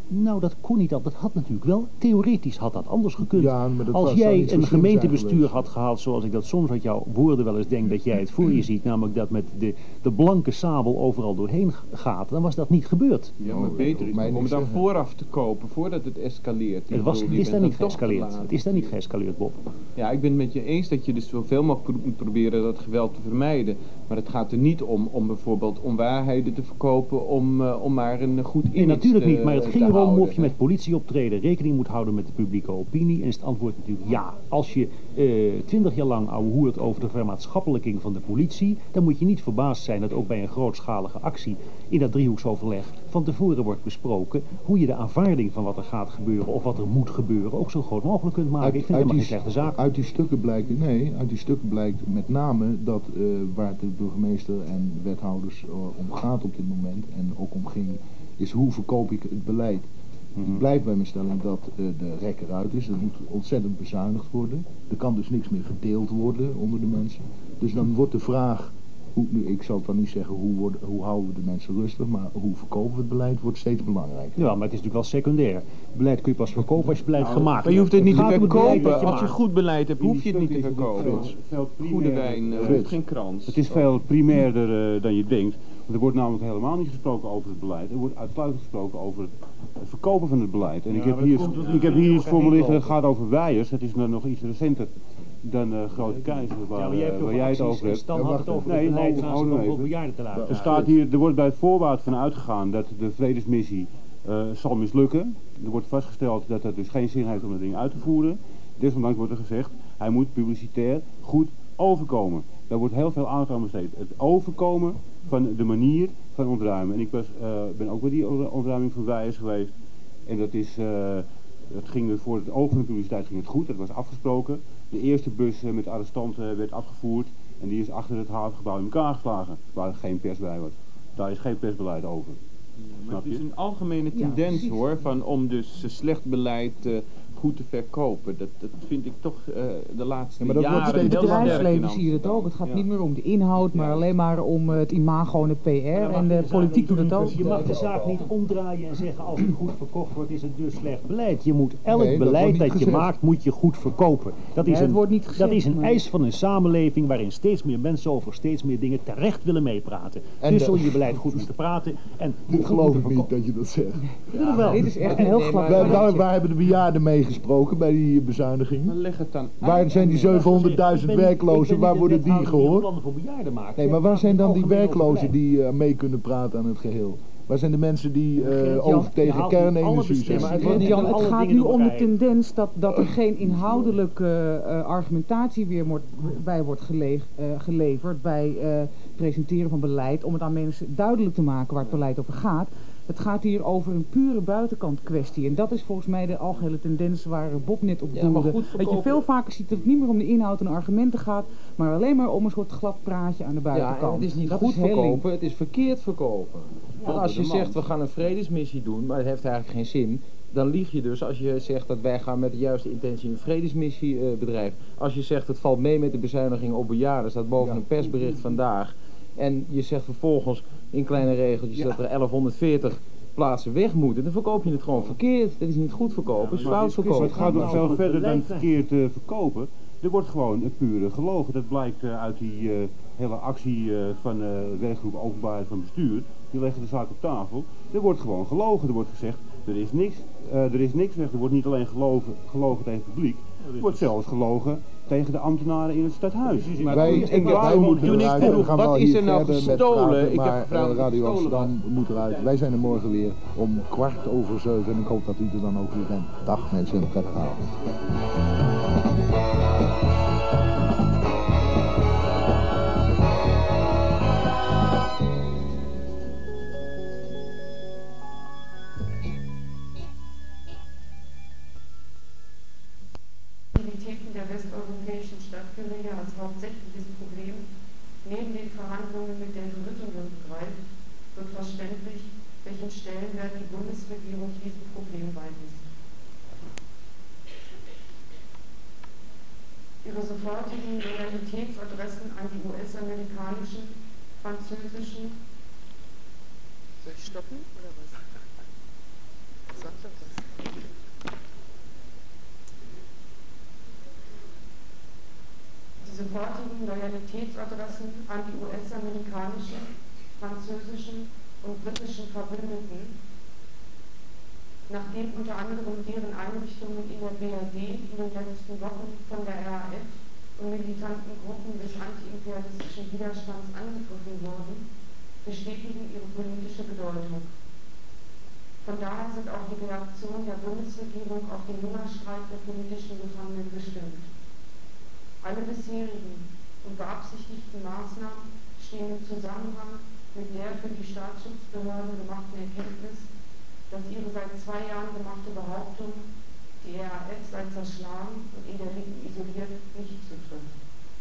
Nou, dat kon niet al. Dat had natuurlijk wel. Theoretisch had dat anders gekund. Ja, maar dat als zou jij niet zo een slim zijn gemeentebestuur geweest. had gehad, zoals ik dat soms uit jouw woorden wel eens denk dat jij het voor je ziet, namelijk dat met de blanke sabel overal doorheen gaat, dan was dat niet gebeurd. Ja, maar beter is om dan vooraf te kopen, voordat het escaleert. Het is daar niet geëscaleerd. Het is daar niet geëscaleerd, Bob. Ja, ik ben het met je eens dat je dus zoveel mogelijk moet proberen dat geweld te vermijden. Maar het gaat er niet om bijvoorbeeld onwaarheden te verkopen, om maar een goed image natuurlijk niet, maar het ging erom houden, of je met politieoptreden rekening moet houden met de publieke opinie. En is het antwoord natuurlijk ja. Als je 20 jaar lang ouwehoert over de vermaatschappelijking van de politie, dan moet je niet verbaasd zijn dat ook bij een grootschalige actie in dat driehoeksoverleg van tevoren wordt besproken hoe je de aanvaarding van wat er gaat gebeuren of wat er moet gebeuren ook zo groot mogelijk kunt maken. Ik vind het helemaal geen slechte zaak. Uit die stukken blijkt met name dat waar de burgemeester en de wethouders om gaat op dit moment en ook om ging, is hoe verkoop ik het beleid. Ik blijf bij mijn stelling dat de rek eruit is. Er moet ontzettend bezuinigd worden. Er kan dus niks meer verdeeld worden onder de mensen. Dus dan wordt de vraag, ik zal het dan niet zeggen hoe houden we de mensen rustig, maar hoe verkopen we het beleid wordt steeds belangrijker. Ja, maar het is natuurlijk wel secundair. Beleid kun je pas verkopen als je beleid gemaakt hebt. Maar je hoeft het niet te verkopen. Als je maakt. goed beleid hebt, hoef je het niet te verkopen. Goede wijn hoeft geen krans. Het is veel primairder dan je denkt. Want er wordt namelijk helemaal niet gesproken over het beleid. Er wordt uitsluitend gesproken over het verkopen van het beleid. En ik heb hier iets voor me liggen, het gaat over Wijers. Het is nog iets recenter dan Grote Keizer, waar jij het over hebt. Dan had het over het beleid voor bejaarden te laten. Er staat hier, er wordt bij voorbaat van uitgegaan dat de vredesmissie zal mislukken. Er wordt vastgesteld dat het dus geen zin heeft om dat ding uit te voeren. Desondanks wordt er gezegd, hij moet publicitair goed overkomen. Daar wordt heel veel aandacht aan besteed. Het overkomen van de manier van ontruimen. En ik ben ook bij die ontruiming van Wijers geweest. En dat is, het ging voor het oog van de publiciteit ging het goed, dat was afgesproken. De eerste bus met arrestanten werd afgevoerd en die is achter het havengebouw in elkaar geslagen, waar geen pers bij was. Daar is geen persbeleid over. Maar het is een algemene tendens hoor, om dus slecht beleid goed te verkopen. Dat vind ik toch de laatste jaren. In het bedrijfsleven zie je het ook. Het gaat niet meer om de inhoud, maar alleen maar om het imago en de PR. En de politiek doet het ook. Je mag de zaak niet omdraaien en zeggen als het goed verkocht wordt is het dus slecht beleid. Je moet elk beleid dat je maakt, moet je goed verkopen. Dat is een eis van een samenleving waarin steeds meer mensen over steeds meer dingen terecht willen meepraten. Dus zul je beleid goed moeten praten. En dit geloof ik niet dat je dat zegt. Ja, dit is echt een heel glad. Waar hebben de bejaarden mee gesproken bij die bezuiniging? Waar zijn die 700.000 werklozen? Waar worden die gehoord? Nee, maar waar zijn dan die werklozen die mee kunnen praten aan het geheel? Waar zijn de mensen die over tegen kernenergie zijn? Het gaat nu om de tendens dat er geen inhoudelijke argumentatie weer bij wordt geleverd bij presenteren van beleid om het aan mensen duidelijk te maken waar het beleid over gaat. Het gaat hier over een pure buitenkant kwestie. En dat is volgens mij de algehele tendens waar Bob net op doelde. Dat je veel vaker ziet dat het niet meer om de inhoud en argumenten gaat, maar alleen maar om een soort glad praatje aan de buitenkant. Ja, het is niet goed verkopen, het is verkeerd verkopen. Want als je zegt we gaan een vredesmissie doen, maar het heeft eigenlijk geen zin, dan lieg je dus als je zegt dat wij gaan met de juiste intentie een vredesmissie bedrijven. Als je zegt het valt mee met de bezuinigingen op bejaarden, staat boven een persbericht vandaag. En je zegt vervolgens in kleine regeltjes dat er 1140 plaatsen weg moeten. Dan verkoop je het gewoon verkeerd. Dat is niet goed verkopen, het is fout verkopen. Het gaat nog veel verder dan verkeerd verkopen. Er wordt gewoon een pure gelogen. Dat blijkt uit die hele actie van de werkgroep openbaarheid van bestuur. Die leggen de zaak op tafel. Er wordt gewoon gelogen. Er wordt gezegd, er is niks weg. Er wordt niet alleen gelogen tegen het publiek. Er wordt zelfs gelogen tegen de ambtenaren in het stadhuis. Wij moeten eruit. Wat is er nou gestolen? Ik heb gevraagd Radio Amsterdam moet eruit. Wij zijn er morgen weer om 7:15 en ik hoop dat u er dan ook weer bent. Dag mensen, een prettige avond. Der westeuropäischen Stadtgeräte als hauptsächliches Problem neben den Verhandlungen mit den Verrichtungen begreift, wird verständlich, welchen Stellenwert die Bundesregierung diesem Problem beimisst. Ihre sofortigen Loyalitätsadressen an die US-amerikanischen, französischen... Soll ich stoppen oder was? Die sofortigen Loyalitätsadressen an die US-amerikanischen, französischen und britischen Verbündeten, nachdem unter anderem deren Einrichtungen in der BRD in den letzten Wochen von der RAF und militanten Gruppen des antiimperialistischen Widerstands angegriffen wurden, bestätigen ihre politische Bedeutung. Von daher sind auch die Reaktionen der Bundesregierung auf den Hungerstreik der politischen Gefangenen bestimmt. Alle bisherigen und beabsichtigten Maßnahmen stehen im Zusammenhang mit der für die Staatsschutzbehörden gemachten Erkenntnis, dass ihre seit 2 Jahren gemachte Behauptung, die RAF sei zerschlagen und in der Linken isoliert, nicht zutrifft.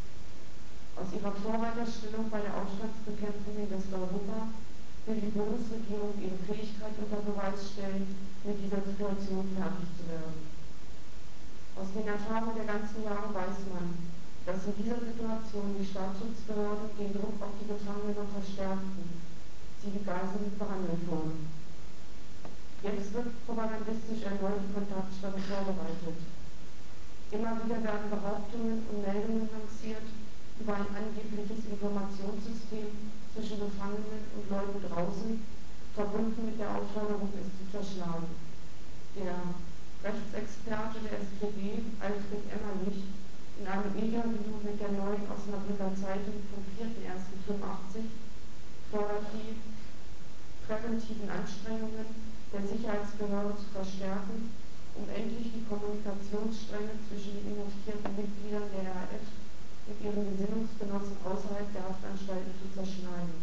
Aus ihrer Vorreiterstellung bei der Aufstandsbekämpfung in Westeuropa will die Bundesregierung ihre Fähigkeit unter Beweis stellen, mit dieser Situation fertig zu werden. Aus den Erfahrungen der ganzen Jahre weiß man, dass in dieser Situation die Staatsschutzbehörden den Druck auf die Gefangenen noch verstärkten, sie wie Geiseln behandelt wurden. Jetzt wird propagandistisch erneut die Kontaktsperre vorbereitet. Immer wieder werden Behauptungen und Meldungen lanciert über ein angebliches Informationssystem zwischen Gefangenen und Leuten draußen, verbunden mit der Aufforderung, es zu zerschlagen. Der Rechtsexperte der SPD, Alfred Emmerlich, in einem Interview mit der Neuen Osnabrücker Zeitung vom 4.1.85 fordert die präventiven Anstrengungen der Sicherheitsbehörde zu verstärken, um endlich die Kommunikationsstränge zwischen den inhaftierten Mitgliedern der RAF und ihren Gesinnungsgenossen außerhalb der Haftanstalten zu zerschneiden.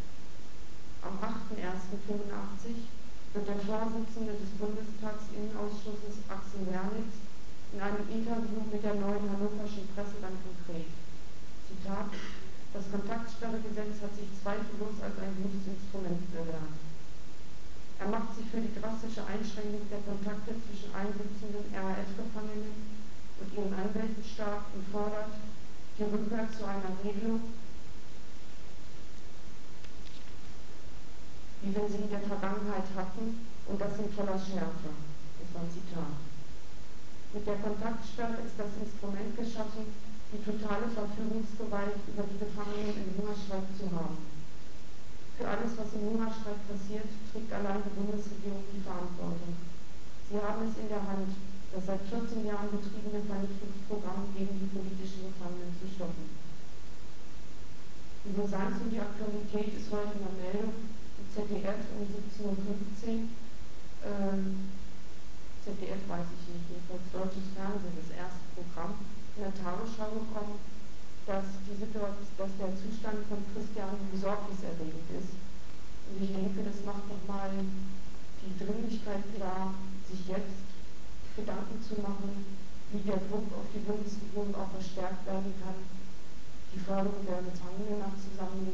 Am 8.1.85 wird der Vorsitzende des Bundestagsinnenausschusses Axel Wernitz in einem Interview mit der Neuen Hannoverschen Presse dann konkret. Zitat: Das Kontaktsperregesetz hat sich zweifellos als ein gutes Instrument bewährt. Er macht sich für die drastische Einschränkung der Kontakte zwischen einsitzenden RAF-Gefangenen und ihren Anwälten stark und fordert die Rückkehr zu einer Regelung, wie wir sie in der Vergangenheit hatten, und das in voller Schärfe. Das war ein Zitat. Mit der Kontaktsperre ist das Instrument geschaffen, die totale Verfügungsgewalt über die Gefangenen im Hungerstreik zu haben. Für alles, was im Hungerstreik passiert, trägt allein die Bundesregierung die Verantwortung. Sie haben es in der Hand, das seit 14 Jahren betriebene Vernichtungsprogramm gegen die politischen Gefangenen zu stoppen. Die Brisanz und die Aktualität ist heute in der Meldung im ZDF um 17.15 Uhr. ZDF weiß ich nicht, jedenfalls deutsches Fernsehen, das erste Programm, in der Tagesschau gekommen, dass der Zustand von Christian besorgniserregend ist. Und ich denke, das macht nochmal die Dringlichkeit klar, sich jetzt Gedanken zu machen, wie der Druck auf die Bundesregierung auch verstärkt werden kann, die Förderung der Gefangenen nach Zusammenleben